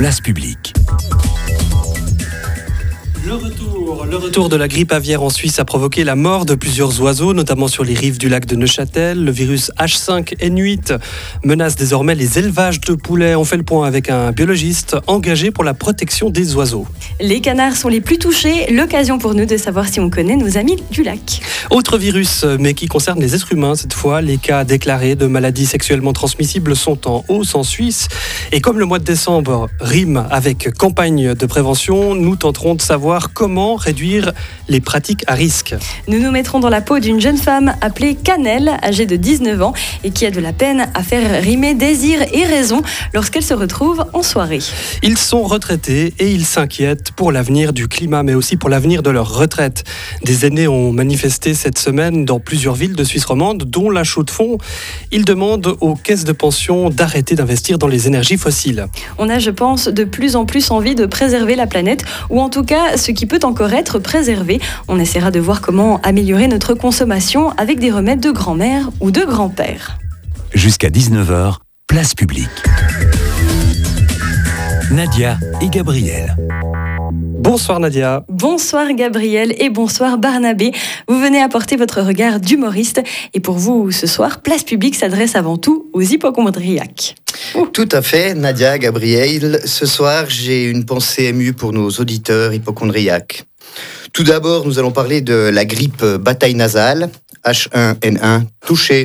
Place publique. Le retour de la grippe aviaire en Suisse a provoqué la mort de plusieurs oiseaux, notamment sur les rives du lac de Neuchâtel. Le virus H5N8 menace désormais les élevages de poulets. On fait le point avec un biologiste engagé pour la protection des oiseaux. Les canards sont les plus touchés, l'occasion pour nous de savoir si on connaît nos amis du lac. Autre virus, mais qui concerne les êtres humains cette fois. Les cas déclarés de maladies sexuellement transmissibles sont en hausse en Suisse. Et comme le mois de décembre rime avec campagne de prévention, nous tenterons de savoir comment réduire les pratiques à risque. Nous nous mettrons dans la peau d'une jeune femme appelée Cannelle, âgée de 19 ans, et qui a de la peine à faire rimer désir et raison lorsqu'elle se retrouve en soirée. Ils sont retraités et ils s'inquiètent pour l'avenir du climat, mais aussi pour l'avenir de leur retraite. Des aînés ont manifesté cette semaine dans plusieurs villes de Suisse romande, dont la Chaux-de-Fonds. Ils demandent aux caisses de pension d'arrêter d'investir dans les énergies fossiles. On a, je pense, de plus en plus envie de préserver la planète, ou en tout cas ce qui peut encore être préservé. On essaiera de voir comment améliorer notre consommation avec des remèdes de grand-mère ou de grand-père. Jusqu'à 19h, Place publique. Nadia et Gabriel. Bonsoir Nadia. Bonsoir Gabriel et bonsoir Barnabé. Vous venez apporter votre regard d'humoriste et pour vous, ce soir, Place publique s'adresse avant tout aux hypocondriaques. Tout à fait, Nadia, Gabriel. Ce soir, j'ai une pensée émue pour nos auditeurs hypocondriaques. Tout d'abord, nous allons parler de la grippe bataille nasale, H1N1 touché,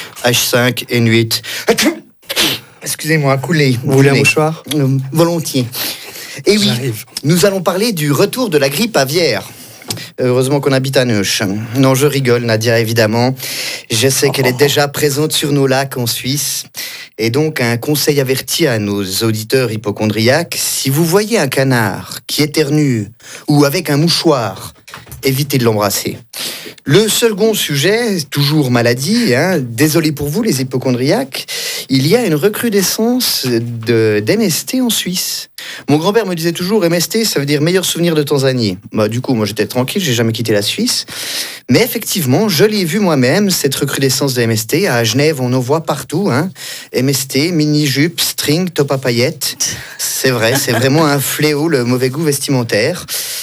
H5N8. Excusez-moi, coulé. Vous voulez un mouchoir ? Volontiers. Et oui, J'arrive. nous allons parler du retour de la grippe aviaire. Heureusement qu'on habite à Neuch. Non, je rigole, Nadia, évidemment. Je sais qu'elle est déjà présente sur nos lacs en Suisse. Et donc, un conseil averti à nos auditeurs hypocondriaques, si vous voyez un canard qui éternue ou avec un mouchoir, évitez de l'embrasser. Le second sujet, toujours maladie, désolé pour vous les hypocondriaques, il y a une recrudescence d'MST en Suisse. Mon grand-père me disait toujours MST, ça veut dire meilleur souvenir de Tanzanie. Du coup, moi j'étais tranquille, j'ai jamais quitté la Suisse. Mais effectivement, je l'ai vu moi-même, cette recrudescence de MST. À Genève, on en voit partout. MST, mini-jupe, string, top à paillettes. C'est vrai, c'est vraiment un fléau, le mauvais goût vestimentaire.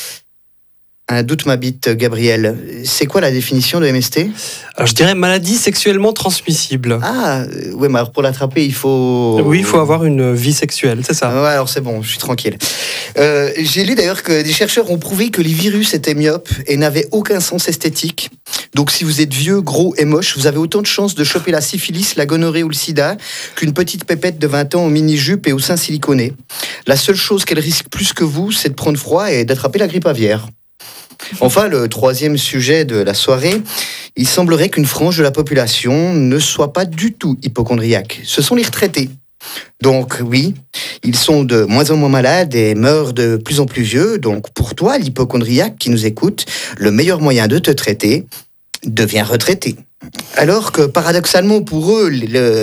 Un doute m'habite, Gabriel. C'est quoi la définition de MST ? Alors, je dirais maladie sexuellement transmissible. Ah, ouais, mais alors pour l'attraper, il faut... Oui, il faut avoir une vie sexuelle, c'est ça. Ouais, alors c'est bon, je suis tranquille. J'ai lu d'ailleurs que des chercheurs ont prouvé que les virus étaient myopes et n'avaient aucun sens esthétique. Donc si vous êtes vieux, gros et moche, vous avez autant de chances de choper la syphilis, la gonorrhée ou le sida qu'une petite pépette de 20 ans en mini-jupe et au sein siliconé. La seule chose qu'elle risque plus que vous, c'est de prendre froid et d'attraper la grippe aviaire. Enfin, le troisième sujet de la soirée, il semblerait qu'une frange de la population ne soit pas du tout hypocondriaque. Ce sont les retraités. Donc oui, ils sont de moins en moins malades et meurent de plus en plus vieux. Donc pour toi, l'hypocondriaque qui nous écoute, le meilleur moyen de te traiter, deviens retraité. Alors que paradoxalement pour eux,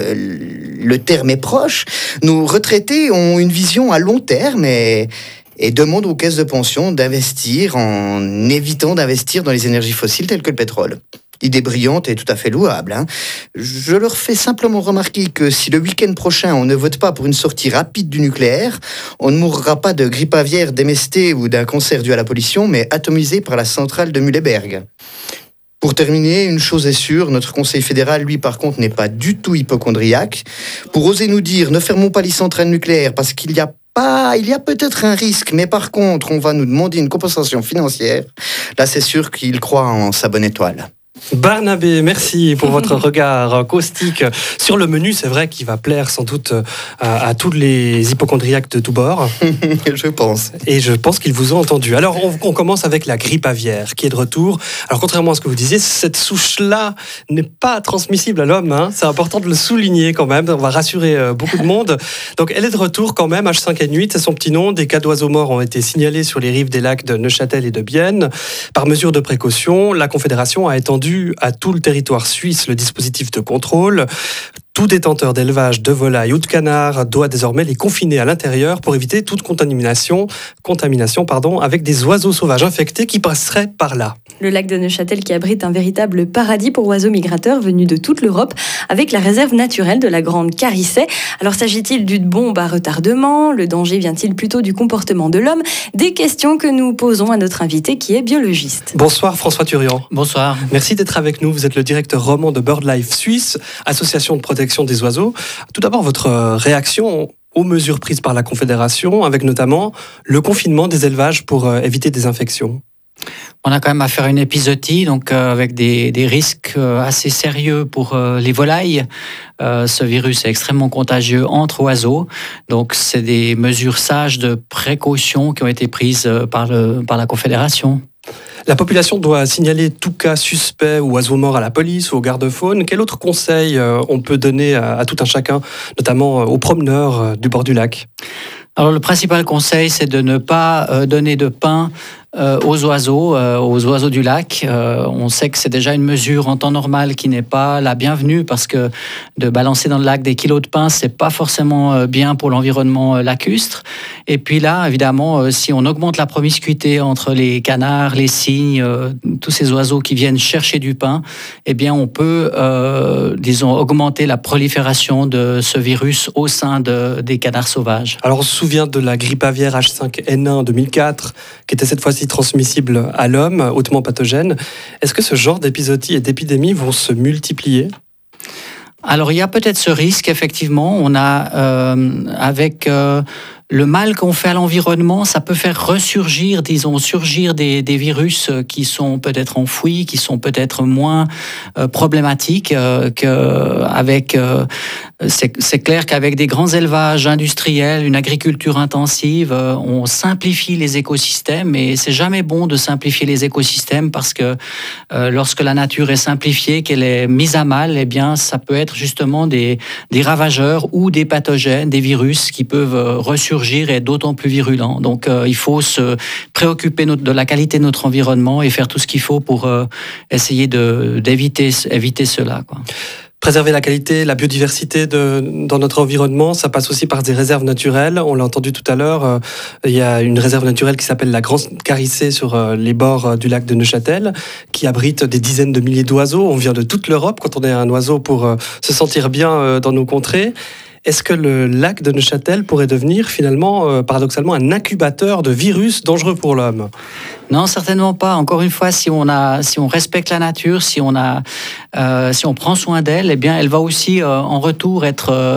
le terme est proche, nos retraités ont une vision à long terme et demandent aux caisses de pension d'investir en évitant d'investir dans les énergies fossiles telles que le pétrole. Idée brillante et tout à fait louable. Je leur fais simplement remarquer que si le week-end prochain on ne vote pas pour une sortie rapide du nucléaire, on ne mourra pas de grippe aviaire, d'MST ou d'un cancer dû à la pollution, mais atomisé par la centrale de Mühleberg. Pour terminer, une chose est sûre, notre Conseil fédéral, lui, par contre, n'est pas du tout hypocondriaque. Pour oser nous dire, ne fermons pas les centrales nucléaires parce qu'il y a peut-être un risque, mais par contre, on va nous demander une compensation financière. Là, c'est sûr qu'il croit en sa bonne étoile. Barnabé, merci pour votre regard caustique sur le menu. C'est vrai qu'il va plaire sans doute à tous les hypocondriaques de tous bords. Je pense. Et je pense qu'ils vous ont entendu. Alors, on commence avec la grippe aviaire qui est de retour. Alors, contrairement à ce que vous disiez, cette souche-là n'est pas transmissible à l'homme. C'est important de le souligner quand même. On va rassurer beaucoup de monde. Donc, elle est de retour quand même. H5N8, c'est son petit nom. Des cas d'oiseaux morts ont été signalés sur les rives des lacs de Neuchâtel et de Bienne. Par mesure de précaution, la Confédération a étendu à tout le territoire suisse le dispositif de contrôle. Tout détenteur d'élevage de volailles ou de canards doit désormais les confiner à l'intérieur pour éviter toute contamination avec des oiseaux sauvages infectés qui passeraient par là. Le lac de Neuchâtel qui abrite un véritable paradis pour oiseaux migrateurs venus de toute l'Europe avec la réserve naturelle de la Grande Carissay. Alors s'agit-il d'une bombe à retardement? Le danger vient-il plutôt du comportement de l'homme? Des questions que nous posons à notre invité qui est biologiste. Bonsoir François Turian. Bonsoir. Merci d'être avec nous. Vous êtes le directeur roman de BirdLife Suisse, association de protection des oiseaux. Tout d'abord, votre réaction aux mesures prises par la Confédération, avec notamment le confinement des élevages pour éviter des infections. On a quand même affaire à une épizootie, donc avec des risques assez sérieux pour les volailles. Ce virus est extrêmement contagieux entre oiseaux, donc c'est des mesures sages de précaution qui ont été prises par la Confédération. La population doit signaler tout cas suspect ou oiseau mort à la police ou au garde-faune. Quel autre conseil on peut donner à tout un chacun, notamment aux promeneurs du bord du lac ? Alors le principal conseil, c'est de ne pas donner de pain aux oiseaux du lac. On sait que c'est déjà une mesure en temps normal qui n'est pas la bienvenue parce que de balancer dans le lac des kilos de pain, c'est pas forcément bien pour l'environnement lacustre. Et puis là, évidemment, si on augmente la promiscuité entre les canards, les cygnes, tous ces oiseaux qui viennent chercher du pain, eh bien on peut, augmenter la prolifération de ce virus au sein des canards sauvages. Alors on se souvient de la grippe aviaire H5N1 en 2004, qui était cette fois-ci transmissible à l'homme, hautement pathogène. Est-ce que ce genre d'épizootie et d'épidémie vont se multiplier ? Alors il y a peut-être ce risque, effectivement. On a avec le mal qu'on fait à l'environnement, ça peut faire surgir des virus qui sont peut-être enfouis, qui sont peut-être moins problématiques qu'avec. C'est clair qu'avec des grands élevages industriels, une agriculture intensive, on simplifie les écosystèmes et c'est jamais bon de simplifier les écosystèmes parce que lorsque la nature est simplifiée, qu'elle est mise à mal, eh bien ça peut être justement des ravageurs ou des pathogènes, des virus qui peuvent ressurgir et être d'autant plus virulents. Donc il faut se préoccuper de la qualité de notre environnement et faire tout ce qu'il faut pour essayer d'éviter cela, quoi. Préserver la qualité, la biodiversité dans notre environnement, ça passe aussi par des réserves naturelles. On l'a entendu tout à l'heure, il y a une réserve naturelle qui s'appelle la Grande Carissay sur les bords du lac de Neuchâtel, qui abrite des dizaines de milliers d'oiseaux. On vient de toute l'Europe quand on est un oiseau pour se sentir bien dans nos contrées. Est-ce que le lac de Neuchâtel pourrait devenir finalement, paradoxalement, un incubateur de virus dangereux pour l'homme ? Non, certainement pas. Encore une fois, si on respecte la nature, si on prend soin d'elle, eh bien, elle va aussi en retour être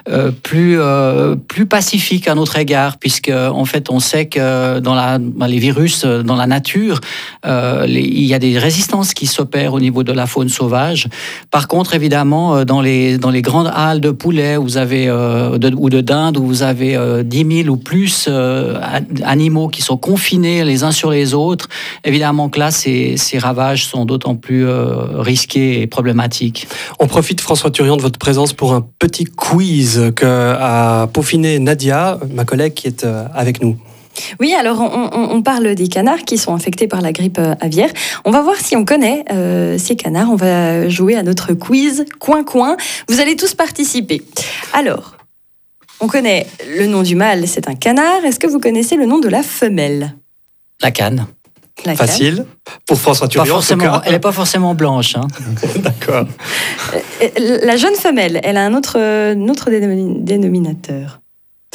plus pacifique à notre égard, puisque en fait, on sait que dans les virus, dans la nature, il y a des résistances qui s'opèrent au niveau de la faune sauvage. Par contre, évidemment, dans les grandes halles de poulets, vous avez ou de dinde, où vous avez 10 000 ou plus animaux qui sont confinés les uns sur les autres. Évidemment que là, ces ravages sont d'autant plus risqués et problématiques. On profite, François Turian, de votre présence pour un petit quiz qu'a peaufiné Nadia, ma collègue qui est avec nous. Oui, alors on parle des canards qui sont infectés par la grippe aviaire. On va voir si on connaît ces canards. On va jouer à notre quiz coin-coin. Vous allez tous participer. Alors, on connaît le nom du mâle, c'est un canard. Est-ce que vous connaissez le nom de la femelle ? La canne. Facile. Pour François Turian, elle n'est pas forcément blanche. Hein. D'accord. La jeune femelle, elle a un autre dénominateur. Dénomination ?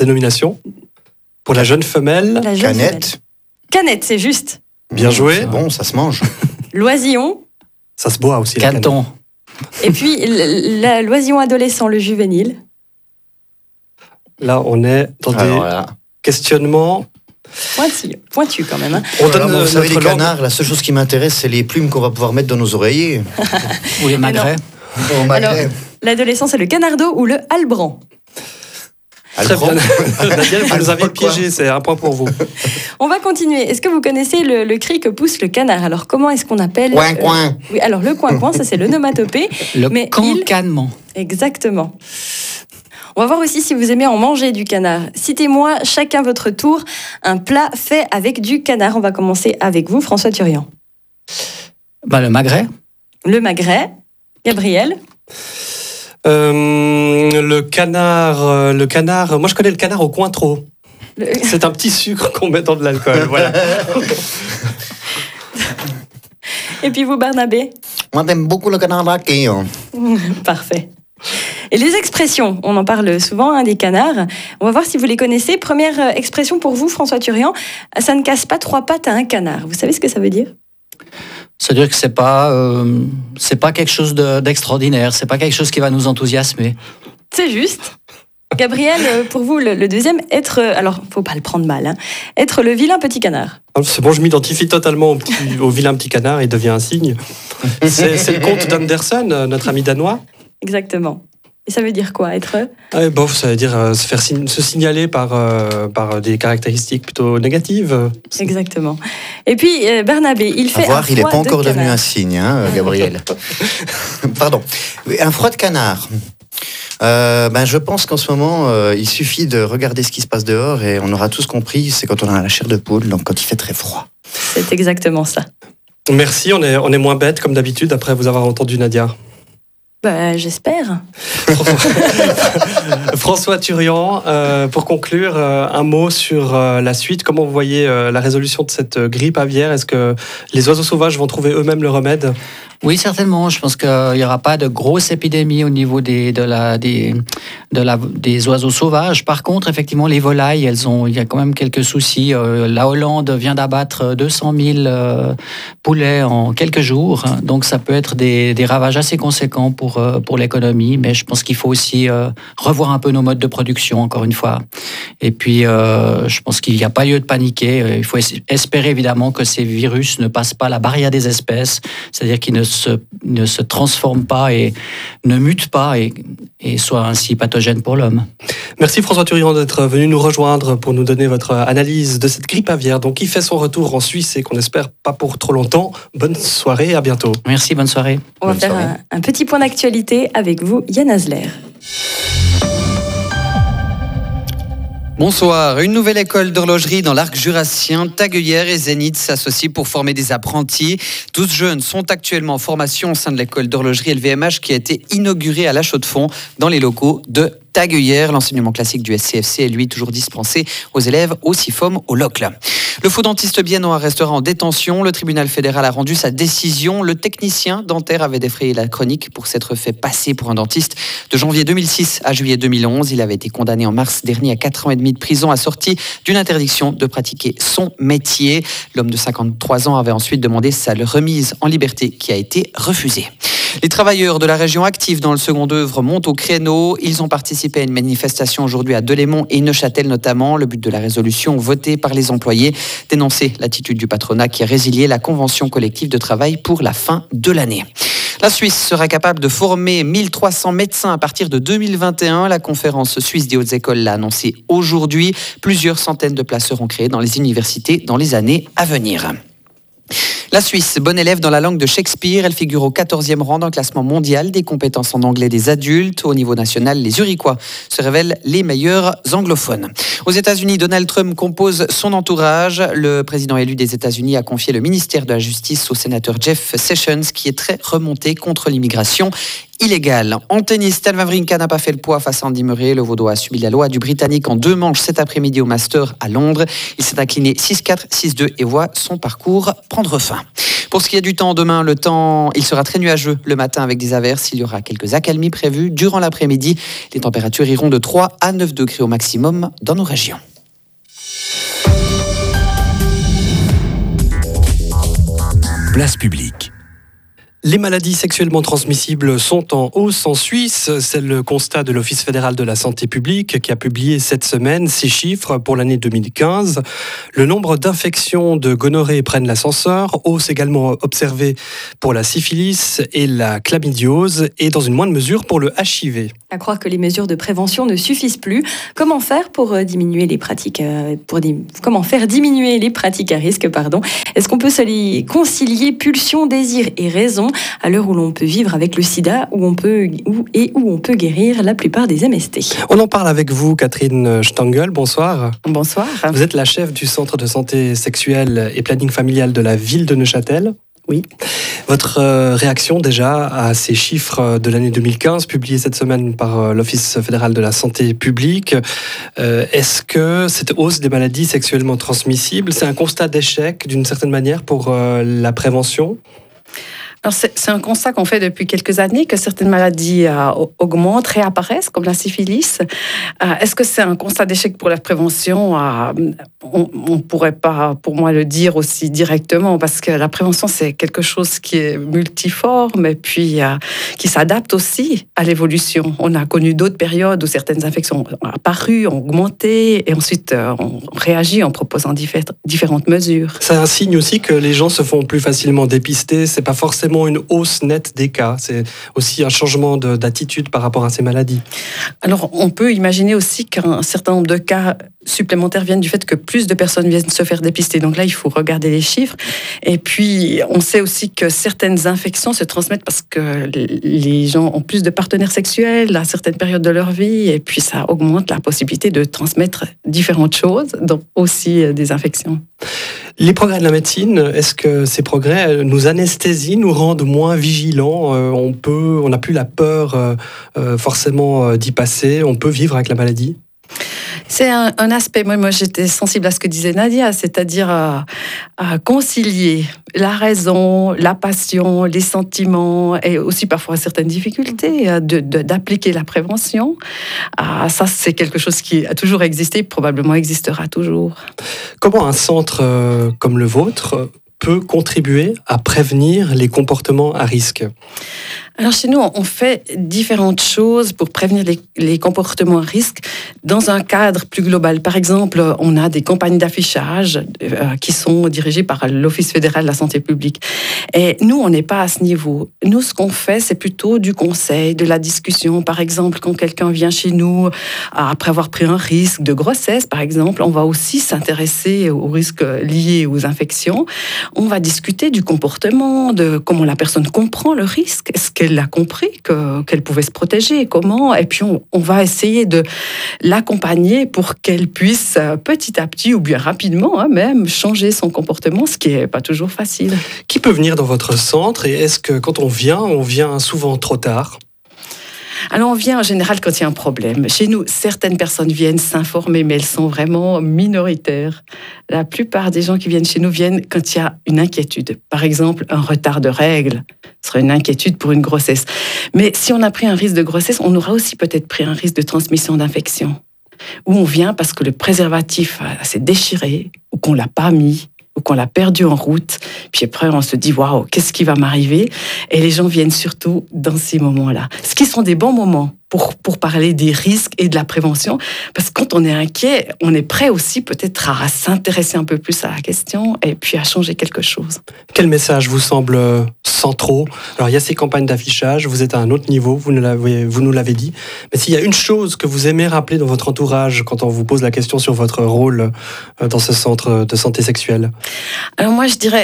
Pour la jeune femelle, Canette. Canette, c'est juste. Bien joué. C'est bon, ça se mange. L'oisillon. Ça se boit aussi. Caneton. Et puis l'oisillon adolescent, le juvénile. Là, on est dans des questionnements Pointu quand même. Hein. Vous savez, les canards, la seule chose qui m'intéresse, c'est les plumes qu'on va pouvoir mettre dans nos oreillers. Ou les magrets. Alors, l'adolescent, c'est le canardeau ou le albran. Très bien. Nadia, vous nous aviez piégé, c'est un point pour vous. On va continuer. Est-ce que vous connaissez le cri que pousse le canard ? Alors, comment est-ce qu'on appelle... Coin-coin. Oui, alors le coin-coin, ça c'est l'onomatopée. Le cancanement. Exactement. On va voir aussi si vous aimez en manger du canard. Citez-moi chacun votre tour un plat fait avec du canard. On va commencer avec vous, François Turian. Le magret. Le magret. Gabriel. Le canard. Moi, je connais le canard au Cointreau. C'est un petit sucre qu'on met dans de l'alcool. Voilà. Et puis vous, Barnabé? Moi, j'aime beaucoup le canard laqué. Parfait. Et les expressions, on en parle souvent, des canards. On va voir si vous les connaissez. Première expression pour vous, François Turian. Ça ne casse pas 3 pattes à un canard. Vous savez ce que ça veut dire? C'est-à-dire que c'est pas quelque chose d'extraordinaire, c'est pas quelque chose qui va nous enthousiasmer. C'est juste. Gabriel, pour vous, le deuxième, alors, faut pas le prendre mal, hein, être le vilain petit canard. C'est bon, je m'identifie totalement au vilain petit canard, il devient un cygne. C'est le conte d'Anderson, notre ami danois. Exactement. Et ça veut dire quoi, être... Ça veut dire se signaler par des caractéristiques plutôt négatives. Exactement. Et puis, Barnabé, il fait il n'est pas encore devenu canard. un cygne, hein, Gabriel. Pardon. Un froid de canard. Je pense qu'en ce moment, il suffit de regarder ce qui se passe dehors et on aura tous compris, c'est quand on a la chair de poule, donc quand il fait très froid. C'est exactement ça. Merci, on est moins bêtes comme d'habitude après vous avoir entendu, Nadia. J'espère. François Turian, pour conclure, un mot sur la suite. Comment vous voyez la résolution de cette grippe aviaire? Est-ce que les oiseaux sauvages vont trouver eux-mêmes le remède? Oui, certainement. Je pense qu'il n'y aura pas de grosse épidémie au niveau des oiseaux sauvages. Par contre, effectivement, les volailles, il y a quand même quelques soucis. La Hollande vient d'abattre 200 000 poulets en quelques jours. Donc, ça peut être des ravages assez conséquents pour l'économie. Mais je pense qu'il faut aussi revoir un peu nos modes de production, encore une fois. Et puis, je pense qu'il n'y a pas lieu de paniquer. Il faut espérer, évidemment, que ces virus ne passent pas la barrière des espèces. C'est-à-dire qu'ils ne se transforment pas et ne mutent pas et soient ainsi pathogènes pour l'homme. Merci François Turian d'être venu nous rejoindre pour nous donner votre analyse de cette grippe aviaire, donc qui fait son retour en Suisse et qu'on espère pas pour trop longtemps. Bonne soirée, à bientôt. Merci, bonne soirée. On va faire un petit point d'actualité avec vous, Yann Azler. Bonsoir. Une nouvelle école d'horlogerie dans l'arc jurassien, Taguillère et Zénith s'associent pour former des apprentis. 12 jeunes sont actuellement en formation au sein de l'école d'horlogerie LVMH qui a été inaugurée à La Chaux-de-Fonds dans les locaux de Taguillère. L'enseignement classique du SCFC est lui toujours dispensé aux élèves au CIFOM au Locle. Le faux dentiste biennois restera en détention. Le tribunal fédéral a rendu sa décision. Le technicien dentaire avait défrayé la chronique pour s'être fait passer pour un dentiste. De janvier 2006 à juillet 2011, il avait été condamné en mars dernier à 4 ans et demi de prison assorti d'une interdiction de pratiquer son métier. L'homme de 53 ans avait ensuite demandé sa remise en liberté qui a été refusée. Les travailleurs de la région actifs dans le second œuvre montent au créneau. Ils ont participé à une manifestation aujourd'hui à Delémont et Neuchâtel notamment. Le but de la résolution votée par les employés, dénoncer l'attitude du patronat qui a résilié la convention collective de travail pour la fin de l'année. La Suisse sera capable de former 1300 médecins à partir de 2021. La conférence suisse des hautes écoles l'a annoncé aujourd'hui. Plusieurs centaines de places seront créées dans les universités dans les années à venir. La Suisse, bonne élève dans la langue de Shakespeare, elle figure au 14e rang dans le classement mondial des compétences en anglais des adultes. Au niveau national, les Zurichois se révèlent les meilleurs anglophones. Aux États-Unis, Donald Trump compose son entourage. Le président élu des États-Unis a confié le ministère de la Justice au sénateur Jeff Sessions, qui est très remonté contre l'immigration illégale. En tennis, Stan Wawrinka n'a pas fait le poids face à Andy Murray. Le Vaudois a subi la loi du Britannique en 2 manches cet après-midi au Master à Londres. Il s'est incliné 6-4, 6-2 et voit son parcours prendre fin. Pour ce qui est du temps, demain, il sera très nuageux le matin avec des averses. Il y aura quelques accalmies prévues durant l'après-midi. Les températures iront de 3 à 9 degrés au maximum dans nos régions. Place publique. Les maladies sexuellement transmissibles sont en hausse en Suisse. C'est le constat de l'Office fédéral de la santé publique qui a publié cette semaine ces chiffres pour l'année 2015. Le nombre d'infections de gonorrhée prennent l'ascenseur. Hausse également observée pour la syphilis et la chlamydiose et dans une moindre mesure pour le HIV. À croire que les mesures de prévention ne suffisent plus. Comment faire pour diminuer les pratiques comment faire diminuer les pratiques à risque, Est-ce qu'on peut concilier pulsion, désir et raison à l'heure où l'on peut vivre avec le sida, où on peut guérir la plupart des MST? On en parle avec vous, Catherine Stangl. Bonsoir. Bonsoir. Vous êtes la chef du centre de santé sexuelle et planning familial de la ville de Neuchâtel. Oui. Votre réaction déjà à ces chiffres de l'année 2015, publiés cette semaine par l'Office fédéral de la santé publique, est-ce que cette hausse des maladies sexuellement transmissibles, c'est un constat d'échec d'une certaine manière pour la prévention ? Alors c'est un constat qu'on fait depuis quelques années, que certaines maladies augmentent, réapparaissent, comme la syphilis. Est-ce que c'est un constat d'échec pour la prévention ? On ne pourrait pas, pour moi, le dire aussi directement, parce que la prévention, c'est quelque chose qui est multiforme et puis qui s'adapte aussi à l'évolution. On a connu d'autres périodes où certaines infections ont apparu, ont augmenté, et ensuite on réagit en proposant différentes mesures. C'est un signe aussi que les gens se font plus facilement dépister. C'est pas forcément une hausse nette des cas. C'est aussi un changement d'attitude par rapport à ces maladies. Alors, on peut imaginer aussi qu'un certain nombre de cas supplémentaires viennent du fait que plus de personnes viennent se faire dépister. Donc là, il faut regarder les chiffres. Et puis, on sait aussi que certaines infections se transmettent parce que les gens ont plus de partenaires sexuels à certaines périodes de leur vie. Et puis, ça augmente la possibilité de transmettre différentes choses, donc aussi des infections. Les progrès de la médecine, est-ce que ces progrès nous anesthésient, nous rendent moins vigilants ? On n'a plus la peur forcément d'y passer, on peut vivre avec la maladie ? C'est un aspect, moi j'étais sensible à ce que disait Nadia, c'est-à-dire à concilier la raison, la passion, les sentiments et aussi parfois certaines difficultés d'appliquer la prévention. Ça, c'est quelque chose qui a toujours existé, probablement existera toujours. Comment un centre comme le vôtre peut contribuer à prévenir les comportements à risque ? Alors chez nous, on fait différentes choses pour prévenir les comportements à risque dans un cadre plus global. Par exemple, on a des campagnes d'affichage qui sont dirigées par l'Office fédéral de la santé publique. Et nous, on n'est pas à ce niveau. Nous, ce qu'on fait, c'est plutôt du conseil, de la discussion. Par exemple, quand quelqu'un vient chez nous après avoir pris un risque de grossesse, par exemple, on va aussi s'intéresser aux risques liés aux infections. On va discuter du comportement, de comment la personne comprend le risque. Est-ce qu'elle a compris qu'elle pouvait se protéger, comment ? Et puis on va essayer de l'accompagner pour qu'elle puisse petit à petit ou bien rapidement même changer son comportement, ce qui n'est pas toujours facile. Qui peut venir dans votre centre et est-ce que quand on vient souvent trop tard ? Alors on vient en général quand il y a un problème. Chez nous, certaines personnes viennent s'informer, mais elles sont vraiment minoritaires. La plupart des gens qui viennent chez nous viennent quand il y a une inquiétude. Par exemple, un retard de règles serait une inquiétude pour une grossesse. Mais si on a pris un risque de grossesse, on aura aussi peut-être pris un risque de transmission d'infection. Ou on vient parce que le préservatif s'est déchiré, ou qu'on ne l'a pas mis, ou qu'on l'a perdu en route. Puis après, on se dit, waouh, qu'est-ce qui va m'arriver ? Et les gens viennent surtout dans ces moments-là. Ce qui sont des bons moments pour parler des risques et de la prévention. Parce que quand on est inquiet, on est prêt aussi peut-être à s'intéresser un peu plus à la question et puis à changer quelque chose. Quel message vous semble centraux ? Alors, il y a ces campagnes d'affichage, vous êtes à un autre niveau, vous nous l'avez dit. Mais s'il y a une chose que vous aimez rappeler dans votre entourage quand on vous pose la question sur votre rôle dans ce centre de santé sexuelle ? Alors moi, je dirais,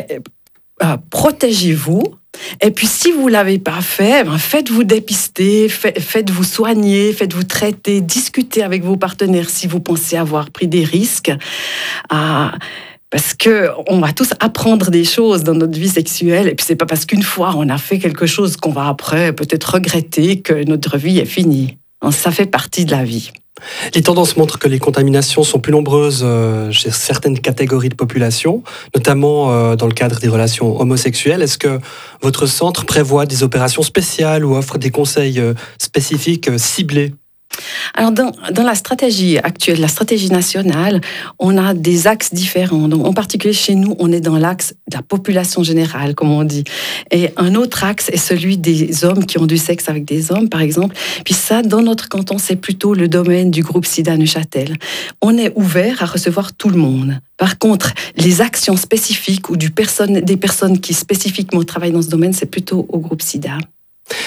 protégez-vous. Et puis, si vous ne l'avez pas fait, faites-vous dépister, faites-vous soigner, faites-vous traiter, discutez avec vos partenaires si vous pensez avoir pris des risques. Parce qu'on va tous apprendre des choses dans notre vie sexuelle. Et puis, ce n'est pas parce qu'une fois on a fait quelque chose qu'on va après peut-être regretter que notre vie est finie. Ça fait partie de la vie. Les tendances montrent que les contaminations sont plus nombreuses chez certaines catégories de population, notamment dans le cadre des relations homosexuelles. Est-ce que votre centre prévoit des opérations spéciales ou offre des conseils spécifiques ciblés ? Alors, dans la stratégie actuelle, la stratégie nationale, on a des axes différents. Donc, en particulier, chez nous, on est dans l'axe de la population générale, comme on dit. Et un autre axe est celui des hommes qui ont du sexe avec des hommes, par exemple. Puis ça, dans notre canton, c'est plutôt le domaine du groupe SIDA Neuchâtel. On est ouvert à recevoir tout le monde. Par contre, les actions spécifiques ou des personnes qui spécifiquement travaillent dans ce domaine, c'est plutôt au groupe SIDA. Nadia ?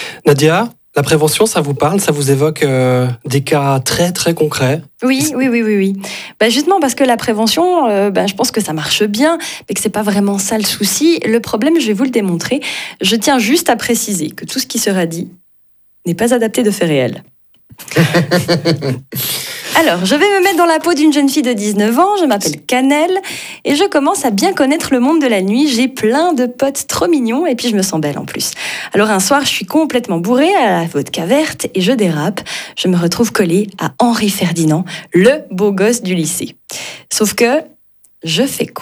La prévention, ça vous parle ? Ça vous évoque des cas très, très concrets ? Oui. Justement, parce que la prévention, je pense que ça marche bien, mais que c'est pas vraiment ça le souci. Le problème, je vais vous le démontrer. Je tiens juste à préciser que tout ce qui sera dit n'est pas adapté de faits réels. Alors, je vais me mettre dans la peau d'une jeune fille de 19 ans, je m'appelle Cannelle et je commence à bien connaître le monde de la nuit. J'ai plein de potes trop mignons et puis je me sens belle en plus. Alors un soir, je suis complètement bourrée à la vodka verte et je dérape. Je me retrouve collée à Henri Ferdinand, le beau gosse du lycée. Sauf que, je fais quoi ?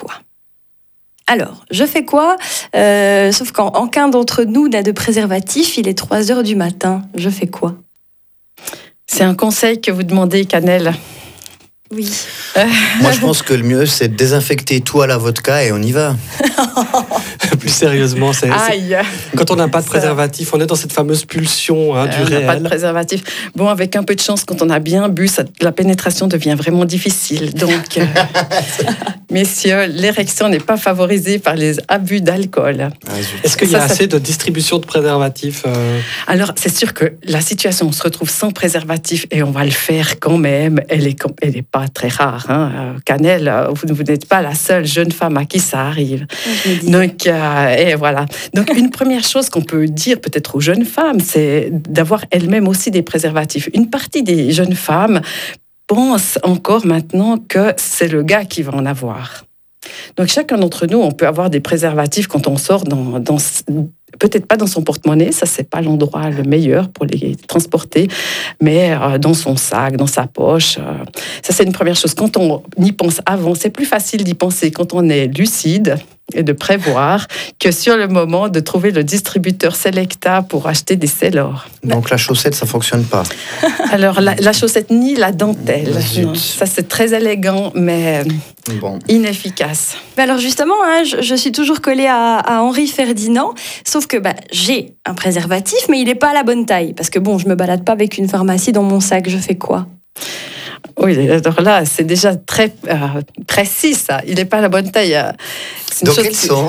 Alors, je fais quoi ? Sauf qu'aucun d'entre nous n'a de préservatif, il est 3h du matin. Je fais quoi ? C'est un conseil que vous demandez, Cannelle. Oui. Moi, je pense que le mieux, c'est de désinfecter tout à la vodka et on y va. Plus sérieusement, Aïe. quand on n'a pas de préservatif, on est dans cette fameuse pulsion du On réel. n'a pas de préservatif. Bon, avec un peu de chance, quand on a bien bu, la pénétration devient vraiment difficile. Donc, messieurs, l'érection n'est pas favorisée par les abus d'alcool. Est-ce qu'il y a assez de distribution de préservatifs Alors, c'est sûr que la situation, on se retrouve sans préservatif et on va le faire quand même. Elle est pas très rare. Hein. Cannelle, vous n'êtes pas la seule jeune femme à qui ça arrive. Donc, et voilà. Donc, une première chose qu'on peut dire peut-être aux jeunes femmes, c'est d'avoir elles-mêmes aussi des préservatifs. Une partie des jeunes femmes pense encore maintenant que c'est le gars qui va en avoir. Donc, chacun d'entre nous, on peut avoir des préservatifs quand on sort peut-être pas dans son porte-monnaie, ça c'est pas l'endroit le meilleur pour les transporter, mais dans son sac, dans sa poche. Ça c'est une première chose. Quand on y pense avant, c'est plus facile d'y penser quand on est lucide et de prévoir que sur le moment de trouver le distributeur Selecta pour acheter des Célor. Donc la chaussette, ça fonctionne pas. Alors la chaussette ni la dentelle. Non, ça c'est très élégant, mais inefficace. Alors justement, je suis toujours collée à Henri Ferdinand, sauf que j'ai un préservatif, mais il n'est pas à la bonne taille. Parce que bon, je me balade pas avec une pharmacie dans mon sac, je fais quoi ? Oui, alors là, c'est déjà très précis, ça. Il n'est pas à la bonne taille. Dans quel sens ?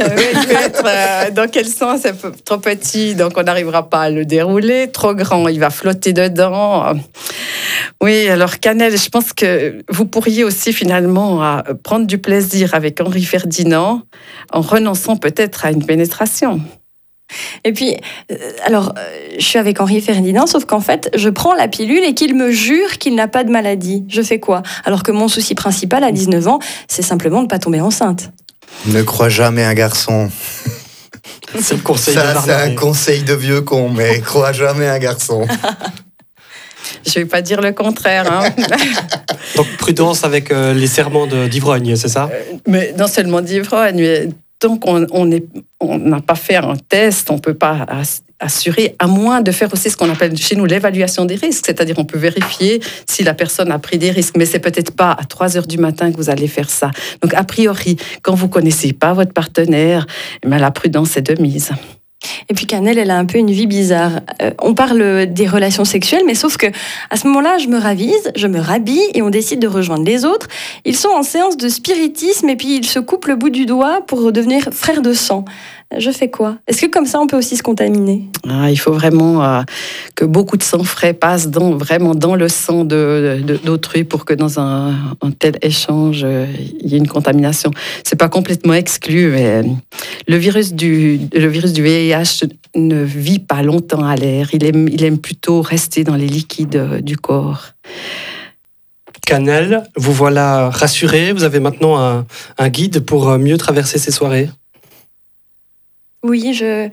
Dans quel sens ? C'est trop petit, donc on n'arrivera pas à le dérouler. Trop grand, il va flotter dedans. Oui, alors Cannelle, je pense que vous pourriez aussi finalement prendre du plaisir avec Henri Ferdinand en renonçant peut-être à une pénétration. Et puis, je suis avec Henri Ferdinand, sauf qu'en fait, je prends la pilule et qu'il me jure qu'il n'a pas de maladie. Je fais quoi ? Alors que mon souci principal à 19 ans, c'est simplement de ne pas tomber enceinte. Ne crois jamais un garçon. C'est le conseil de Ça, Bernard. c'est un conseil de vieux con, mais crois jamais un garçon. Je ne vais pas dire le contraire. Hein. Donc prudence avec les serments d'ivrogne, c'est ça ? Mais non seulement d'ivrogne, mais tant qu'on n'a pas fait un test, on ne peut pas assurer, à moins de faire aussi ce qu'on appelle chez nous l'évaluation des risques, c'est-à-dire on peut vérifier si la personne a pris des risques, mais c'est peut-être pas à 3h du matin que vous allez faire ça. Donc a priori, quand vous connaissez pas votre partenaire, la prudence est de mise. Et puis Cannelle, elle a un peu une vie bizarre. On parle des relations sexuelles, mais sauf que à ce moment-là, je me ravise, je me rhabille et on décide de rejoindre les autres. Ils sont en séance de spiritisme et puis ils se coupent le bout du doigt pour devenir frères de sang. Je fais quoi ? Est-ce que comme ça, on peut aussi se contaminer ? Il faut vraiment que beaucoup de sang frais passe vraiment dans le sang d'autrui pour que dans un tel échange, il y ait une contamination. C'est pas complètement exclu, mais le virus du VIH ne vit pas longtemps à l'air. Il aime plutôt rester dans les liquides du corps. Cannelle, vous voilà rassurée. Vous avez maintenant un guide pour mieux traverser ces soirées ? Oui, je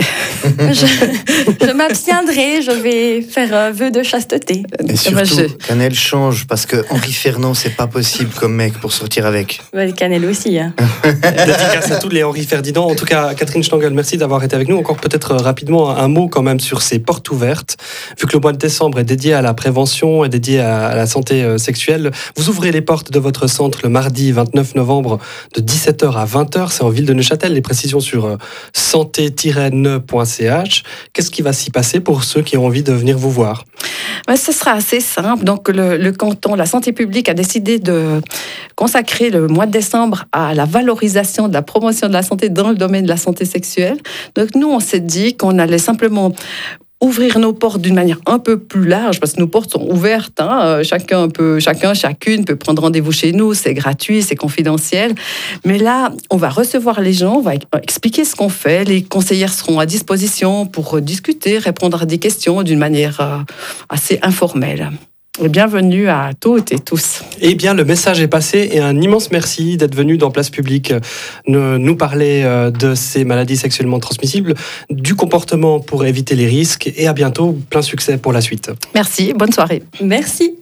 m'abstiendrai, je vais faire vœu de chasteté. Et surtout, Cannelle change, parce que Henri Ferdinand, c'est pas possible comme mec pour sortir avec. Cannelle aussi. Hein. Dédicace à tous les Henri Ferdinand. En tout cas, Catherine Stangl, merci d'avoir été avec nous. Encore peut-être rapidement un mot quand même sur ces portes ouvertes. Vu que le mois de décembre est dédié à la prévention et dédié à la santé sexuelle, vous ouvrez les portes de votre centre le mardi 29 novembre de 17h à 20h. C'est en ville de Neuchâtel. Les précisions sur santé-ne.ch. Qu'est-ce qui va s'y passer pour ceux qui ont envie de venir vous voir ? Ce sera assez simple. Donc, le canton, la santé publique a décidé de consacrer le mois de décembre à la valorisation de la promotion de la santé dans le domaine de la santé sexuelle. Donc, nous, on s'est dit qu'on allait simplement ouvrir nos portes d'une manière un peu plus large, parce que nos portes sont ouvertes, hein. Chacune peut prendre rendez-vous chez nous, c'est gratuit, c'est confidentiel. Mais là, on va recevoir les gens, on va expliquer ce qu'on fait, les conseillères seront à disposition pour discuter, répondre à des questions d'une manière assez informelle. Et bienvenue à toutes et tous. Eh bien, le message est passé et un immense merci d'être venu dans Place Publique nous parler de ces maladies sexuellement transmissibles, du comportement pour éviter les risques et à bientôt. Plein succès pour la suite. Merci, bonne soirée. Merci.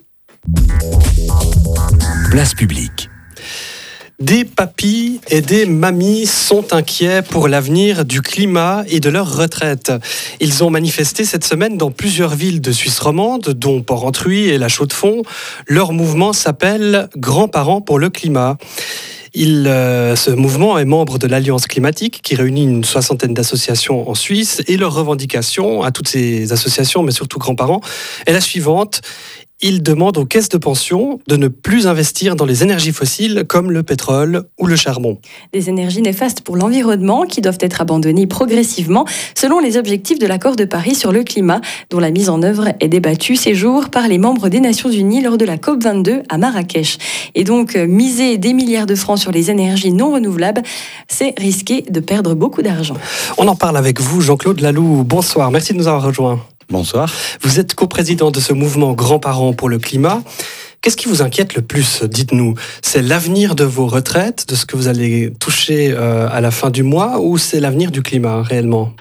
Place Publique. Des papis et des mamies sont inquiets pour l'avenir du climat et de leur retraite. Ils ont manifesté cette semaine dans plusieurs villes de Suisse romande, dont Port-Entruy et La Chaux-de-Fonds. Leur mouvement s'appelle Grands-parents pour le climat. Ce mouvement est membre de l'Alliance climatique qui réunit une 60aine d'associations en Suisse et leur revendication à toutes ces associations, mais surtout grands-parents, est la suivante. Ils demandent aux caisses de pension de ne plus investir dans les énergies fossiles comme le pétrole ou le charbon. Des énergies néfastes pour l'environnement qui doivent être abandonnées progressivement selon les objectifs de l'accord de Paris sur le climat, dont la mise en œuvre est débattue ces jours par les membres des Nations Unies lors de la COP22 à Marrakech. Et donc, miser des milliards de francs sur les énergies non renouvelables, c'est risquer de perdre beaucoup d'argent. On en parle avec vous, Jean-Claude Laloux. Bonsoir, merci de nous avoir rejoints. Bonsoir. Vous êtes coprésident de ce mouvement Grands-parents pour le climat. Qu'est-ce qui vous inquiète le plus, dites-nous? C'est l'avenir de vos retraites, de ce que vous allez toucher à la fin du mois, ou c'est l'avenir du climat, réellement?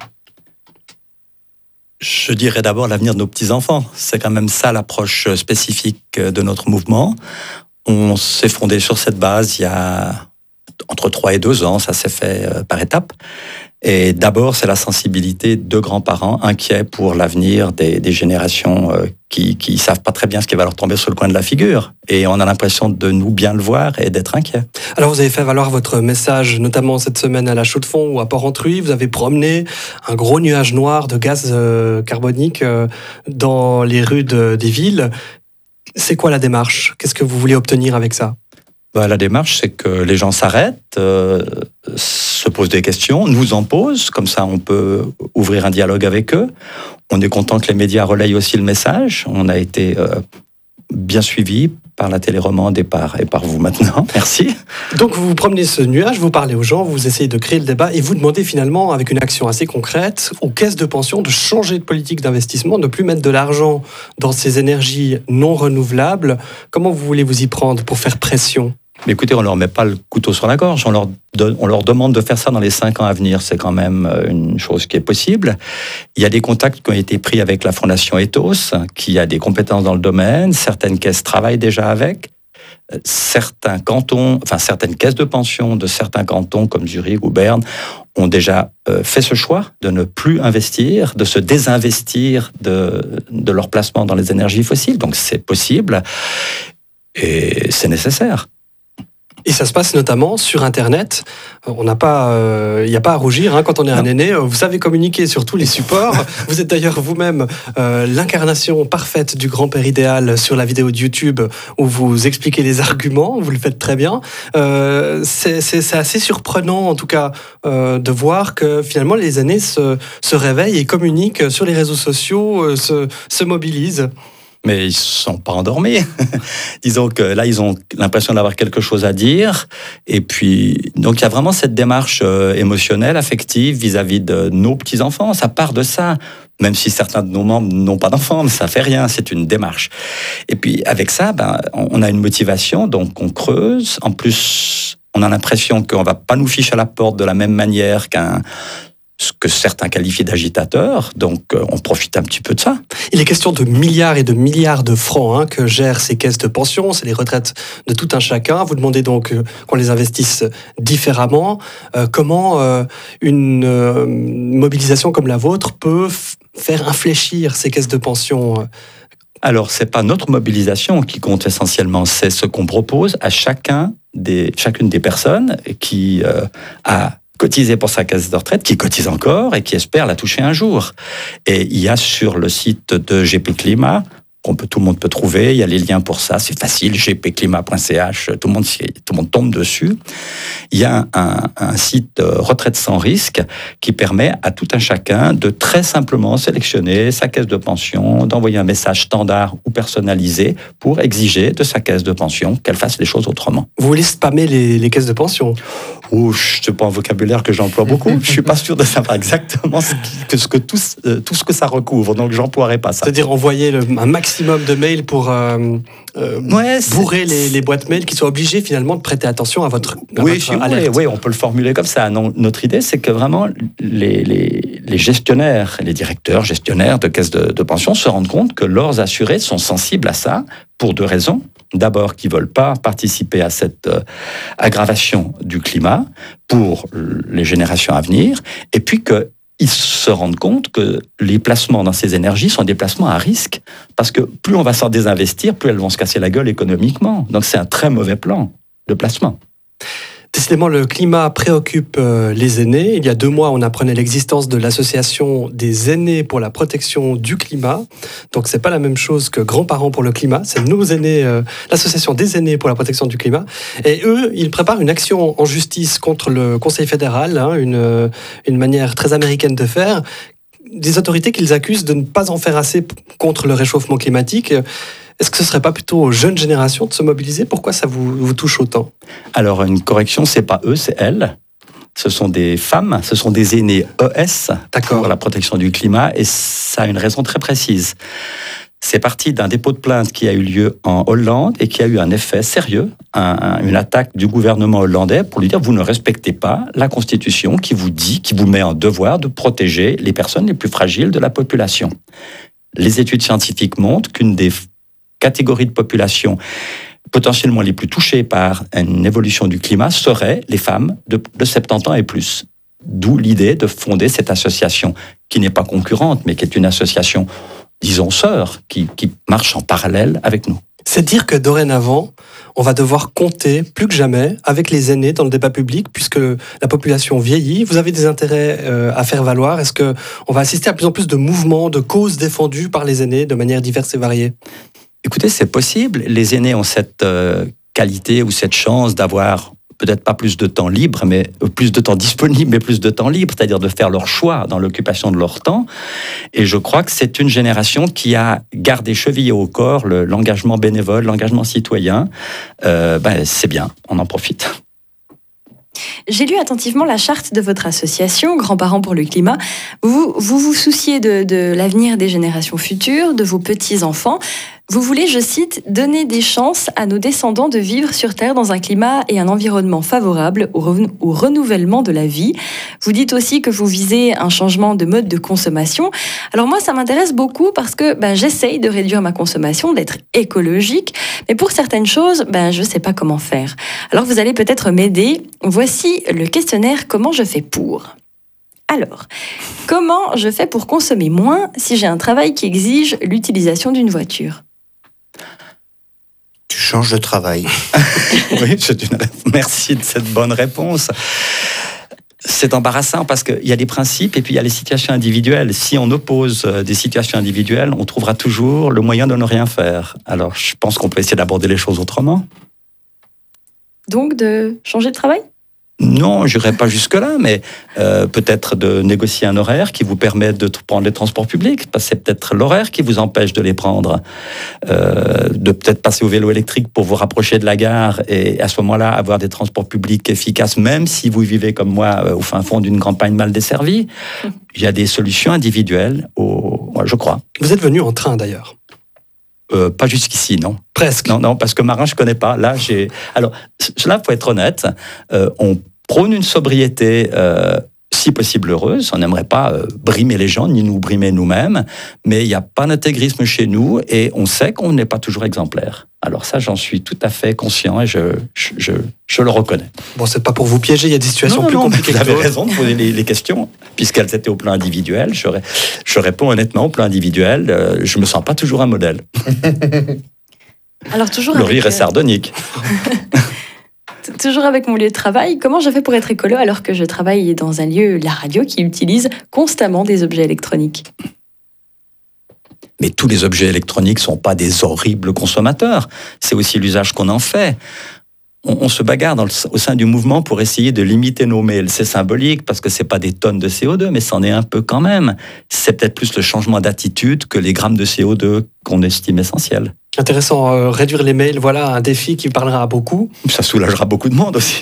Je dirais d'abord l'avenir de nos petits-enfants. C'est quand même ça l'approche spécifique de notre mouvement. On s'est fondé sur cette base il y a entre 3 et 2 ans, ça s'est fait par étapes. Et d'abord, c'est la sensibilité de grands-parents inquiets pour l'avenir des générations qui savent pas très bien ce qui va leur tomber sur le coin de la figure. Et on a l'impression de nous bien le voir et d'être inquiets. Alors, vous avez fait valoir votre message, notamment cette semaine à La Chaux-de-Fonds ou à Port-Entruy. Vous avez promené un gros nuage noir de gaz carbonique dans les rues des villes. C'est quoi la démarche? Qu'est-ce que vous voulez obtenir avec ça? La démarche, c'est que les gens s'arrêtent, se posent des questions, nous en posent, comme ça on peut ouvrir un dialogue avec eux. On est content que les médias relayent aussi le message. On a été bien suivis par la télé romande et par vous maintenant. Merci. Donc vous promenez ce nuage, vous parlez aux gens, vous essayez de créer le débat et vous demandez finalement, avec une action assez concrète, aux caisses de pension de changer de politique d'investissement, de ne plus mettre de l'argent dans ces énergies non renouvelables. Comment vous voulez vous y prendre pour faire pression? Mais écoutez, on ne leur met pas le couteau sur la gorge, on leur demande de faire ça dans les 5 ans à venir. C'est quand même une chose qui est possible. Il y a des contacts qui ont été pris avec la Fondation Ethos, qui a des compétences dans le domaine. Certaines caisses travaillent déjà avec. Certains cantons, certaines caisses de pension de certains cantons, comme Zurich ou Berne, ont déjà fait ce choix de ne plus investir, de se désinvestir de leur placement dans les énergies fossiles. Donc c'est possible et c'est nécessaire. Et ça se passe notamment sur Internet. Il n'y a pas à rougir quand on est un aîné. Vous savez communiquer sur tous les supports. Vous êtes d'ailleurs vous-même l'incarnation parfaite du grand-père idéal sur la vidéo de YouTube où vous expliquez les arguments. Vous le faites très bien. C'est assez surprenant, en tout cas, de voir que finalement les aînés se réveillent et communiquent sur les réseaux sociaux, se mobilisent. Mais ils ne sont pas endormis. Disons que là, ils ont l'impression d'avoir quelque chose à dire. Et puis, donc il y a vraiment cette démarche émotionnelle, affective vis-à-vis de nos petits-enfants. Ça part de ça. Même si certains de nos membres n'ont pas d'enfants, mais ça fait rien, c'est une démarche. Et puis, avec ça, on a une motivation, donc on creuse. En plus, on a l'impression qu'on ne va pas nous ficher à la porte de la même manière ce que certains qualifient d'agitateurs, donc on profite un petit peu de ça. Il est question de milliards et de milliards de francs que gèrent ces caisses de pension, c'est les retraites de tout un chacun. Vous demandez donc qu'on les investisse différemment. Comment une mobilisation comme la vôtre peut faire infléchir ces caisses de pension? Alors, c'est pas notre mobilisation qui compte essentiellement, c'est ce qu'on propose à chacune des personnes qui a cotisé pour sa caisse de retraite, qui cotise encore et qui espère la toucher un jour. Et il y a sur le site de GP Climat, tout le monde peut trouver, il y a les liens pour ça, c'est facile, gpclimat.ch, tout le monde tombe dessus. Il y a un site retraite sans risque qui permet à tout un chacun de très simplement sélectionner sa caisse de pension, d'envoyer un message standard ou personnalisé pour exiger de sa caisse de pension qu'elle fasse les choses autrement. Vous voulez spammer les caisses de pension? C'est pas un vocabulaire que j'emploie beaucoup. Je suis pas sûr de savoir exactement tout ce que ça recouvre, donc j'emploierai pas ça. C'est-à-dire envoyer un maximum maximum de mails pour bourrer les boîtes mail, qui soient obligés finalement de prêter attention à votre alerte. Oui, on peut le formuler comme ça. Non, notre idée, c'est que vraiment les gestionnaires, les directeurs, gestionnaires de caisses de pension se rendent compte que leurs assurés sont sensibles à ça pour 2 raisons. D'abord, qu'ils ne veulent pas participer à cette aggravation du climat pour les générations à venir, et puis qu'ils se rendent compte que les placements dans ces énergies sont des placements à risque, parce que plus on va s'en désinvestir, plus elles vont se casser la gueule économiquement. Donc c'est un très mauvais plan de placement. Décidément, le climat préoccupe les aînés. Il y a 2 mois, on apprenait l'existence de l'association des aînés pour la protection du climat. Donc, c'est pas la même chose que grands-parents pour le climat. C'est nos aînés, l'association des aînés pour la protection du climat. Et eux, ils préparent une action en justice contre le Conseil fédéral, une manière très américaine de faire. Des autorités qu'ils accusent de ne pas en faire assez contre le réchauffement climatique. Est-ce que ce ne serait pas plutôt aux jeunes générations de se mobiliser? Pourquoi ça vous touche autant? Alors, une correction, c'est pas eux, c'est elles. Ce sont des femmes, ce sont des aînés ES pour la protection du climat, et ça a une raison très précise. C'est parti d'un dépôt de plainte qui a eu lieu en Hollande et qui a eu un effet sérieux, une attaque du gouvernement hollandais pour lui dire: vous ne respectez pas la Constitution qui vous dit, qui vous met en devoir de protéger les personnes les plus fragiles de la population. Les études scientifiques montrent qu'une des catégories de population potentiellement les plus touchées par une évolution du climat seraient les femmes de 70 ans et plus. D'où l'idée de fonder cette association, qui n'est pas concurrente, mais qui est une association, disons, sœur, qui marche en parallèle avec nous. C'est dire que dorénavant, on va devoir compter plus que jamais avec les aînés dans le débat public, puisque la population vieillit. Vous avez des intérêts à faire valoir. Est-ce qu'on va assister à plus en plus de mouvements, de causes défendues par les aînés de manière diverse et variée? Écoutez, c'est possible. Les aînés ont cette qualité ou cette chance d'avoir peut-être pas plus de temps libre, mais plus de temps disponible, mais plus de temps libre, c'est-à-dire de faire leur choix dans l'occupation de leur temps. Et je crois que c'est une génération qui a gardé chevillé au corps l'engagement bénévole, l'engagement citoyen. C'est bien, on en profite. J'ai lu attentivement la charte de votre association, Grands-parents pour le climat. Vous souciez de l'avenir des générations futures, de vos petits-enfants. Vous voulez, je cite, « donner des chances à nos descendants de vivre sur Terre dans un climat et un environnement favorable au renouvellement de la vie ». Vous dites aussi que vous visez un changement de mode de consommation. Alors moi, ça m'intéresse beaucoup parce que j'essaye de réduire ma consommation, d'être écologique. Mais pour certaines choses, je ne sais pas comment faire. Alors vous allez peut-être m'aider. Voici le questionnaire « Comment je fais pour ». Alors, comment je fais pour consommer moins si j'ai un travail qui exige l'utilisation d'une voiture ? Tu changes de travail. Oui, merci de cette bonne réponse. C'est embarrassant parce qu'il y a des principes et puis il y a les situations individuelles. Si on oppose des situations individuelles, on trouvera toujours le moyen de ne rien faire. Alors, je pense qu'on peut essayer d'aborder les choses autrement. Donc, de changer de travail ? Non, je n'irai pas jusque-là, mais peut-être de négocier un horaire qui vous permet de prendre les transports publics, parce que c'est peut-être l'horaire qui vous empêche de les prendre. De peut-être passer au vélo électrique pour vous rapprocher de la gare et à ce moment-là avoir des transports publics efficaces, même si vous vivez comme moi au fin fond d'une campagne mal desservie. Il y a des solutions individuelles, je crois. Vous êtes venu en train d'ailleurs? Pas jusqu'ici, non. Presque. Non, parce que marin, je connais pas. Là, Alors, cela, faut être honnête. On prône une sobriété, si possible heureuse. On n'aimerait pas brimer les gens, ni nous brimer nous-mêmes. Mais il n'y a pas d'intégrisme chez nous et on sait qu'on n'est pas toujours exemplaire. Alors ça, j'en suis tout à fait conscient et je le reconnais. Bon, c'est pas pour vous piéger, il y a des situations plus compliquées. Vous avez raison de poser les questions, puisqu'elles étaient au plan individuel. Je réponds honnêtement au plan individuel. Je me sens pas toujours un modèle. Alors toujours le rire est sardonique. Toujours avec mon lieu de travail, comment je fais pour être écolo alors que je travaille dans un lieu, la radio, qui utilise constamment des objets électroniques ? Mais tous les objets électroniques ne sont pas des horribles consommateurs. C'est aussi l'usage qu'on en fait. On se bagarre au sein du mouvement pour essayer de limiter nos mails. C'est symbolique parce que ce n'est pas des tonnes de CO2, mais c'en est un peu quand même. C'est peut-être plus le changement d'attitude que les grammes de CO2 qu'on estime essentiels. Intéressant, réduire les mails, voilà un défi qui parlera à beaucoup. Ça soulagera beaucoup de monde aussi.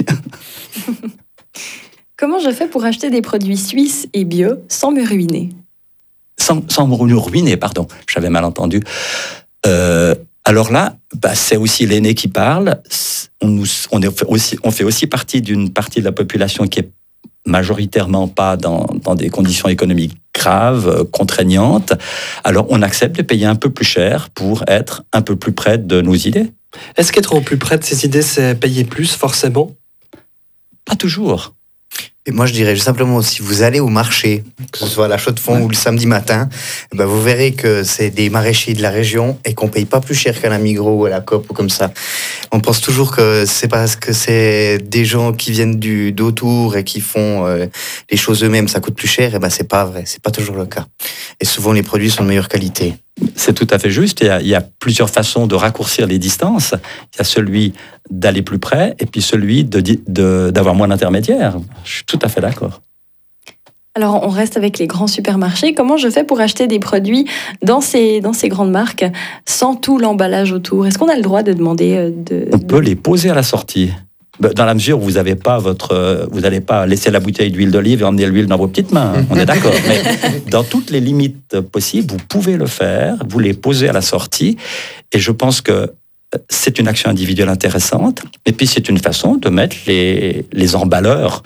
Comment je fais pour acheter des produits suisses et bio sans me ruiner ? Sans me ruiner, pardon, j'avais mal entendu. Alors là, c'est aussi l'aîné qui parle. On fait aussi partie d'une partie de la population qui est majoritairement pas dans des conditions économiques graves, contraignantes. Alors on accepte de payer un peu plus cher pour être un peu plus près de nos idées. Est-ce qu'être au plus près de ces idées, c'est payer plus, forcément ? Pas toujours. Et moi, je dirais simplement, si vous allez au marché, que ce soit à la Chaux-de-Fonds ou le samedi matin, vous verrez que c'est des maraîchers de la région et qu'on paye pas plus cher qu'à la Migros ou à la Coop ou comme ça. On pense toujours que c'est parce que c'est des gens qui viennent d'autour et qui font les choses eux-mêmes, ça coûte plus cher. Et c'est pas vrai, c'est pas toujours le cas. Et souvent, les produits sont de meilleure qualité. C'est tout à fait juste. Il y a plusieurs façons de raccourcir les distances. Il y a celui d'aller plus près et puis celui d'avoir moins d'intermédiaires. Je suis tout à fait d'accord. Alors, on reste avec les grands supermarchés. Comment je fais pour acheter des produits dans ces grandes marques sans tout l'emballage autour ? Est-ce qu'on a le droit de demander On peut les poser à la sortie. Dans la mesure où vous n'allez pas laisser la bouteille d'huile d'olive et emmener l'huile dans vos petites mains, on est d'accord. Mais dans toutes les limites possibles, vous pouvez le faire, vous les posez à la sortie. Et je pense que c'est une action individuelle intéressante. Et puis c'est une façon de mettre les emballeurs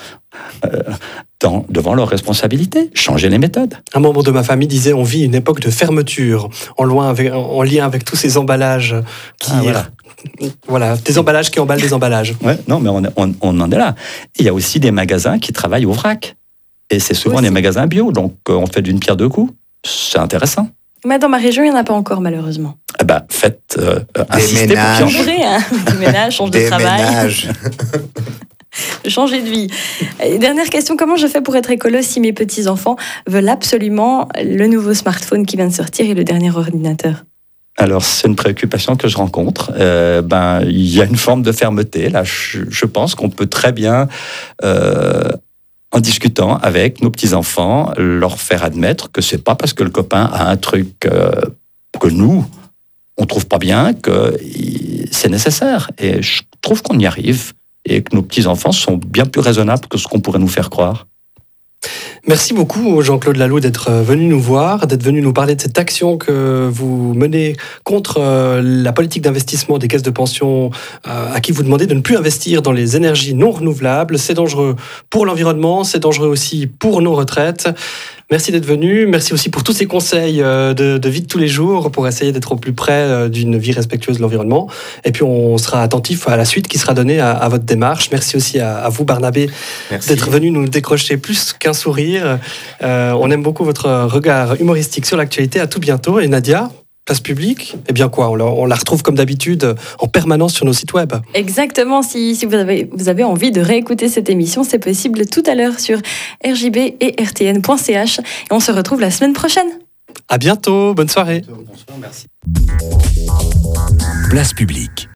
devant leurs responsabilités, changer les méthodes. Un membre de ma famille disait on vit une époque de fermeture, en lien avec tous ces emballages qui... Voilà, des emballages qui emballent des emballages. Ouais, non, mais on en est là. Il y a aussi des magasins qui travaillent au vrac. Et c'est souvent des magasins bio, donc on fait d'une pierre deux coups. C'est intéressant. Mais dans ma région, il n'y en a pas encore, malheureusement. Faites des ménages. Des ménages, change de travail. Changer de vie. Et dernière question, comment je fais pour être écolo si mes petits-enfants veulent absolument le nouveau smartphone qui vient de sortir et le dernier ordinateur ? Alors, c'est une préoccupation que je rencontre. Il y a une forme de fermeté. Là, je pense qu'on peut très bien, en discutant avec nos petits-enfants, leur faire admettre que c'est pas parce que le copain a un truc que nous, on trouve pas bien que c'est nécessaire. Et je trouve qu'on y arrive et que nos petits-enfants sont bien plus raisonnables que ce qu'on pourrait nous faire croire. Merci beaucoup Jean-Claude Lallot d'être venu nous voir, d'être venu nous parler de cette action que vous menez contre la politique d'investissement des caisses de pension à qui vous demandez de ne plus investir dans les énergies non renouvelables. C'est dangereux pour l'environnement, c'est dangereux aussi pour nos retraites. Merci d'être venu, merci aussi pour tous ces conseils de vie de tous les jours pour essayer d'être au plus près d'une vie respectueuse de l'environnement. Et puis on sera attentif à la suite qui sera donnée à votre démarche. Merci aussi à vous Barnabé d'être venu nous décrocher plus qu'un sourire. On aime beaucoup votre regard humoristique sur l'actualité. À tout bientôt. Et Nadia, Place Publique, eh bien quoi, on la retrouve comme d'habitude en permanence sur nos sites web. Exactement, si vous avez envie de réécouter cette émission, c'est possible tout à l'heure sur rjb et rtn.ch et on se retrouve la semaine prochaine. À bientôt, bonne soirée. Bonsoir, merci. Place Publique.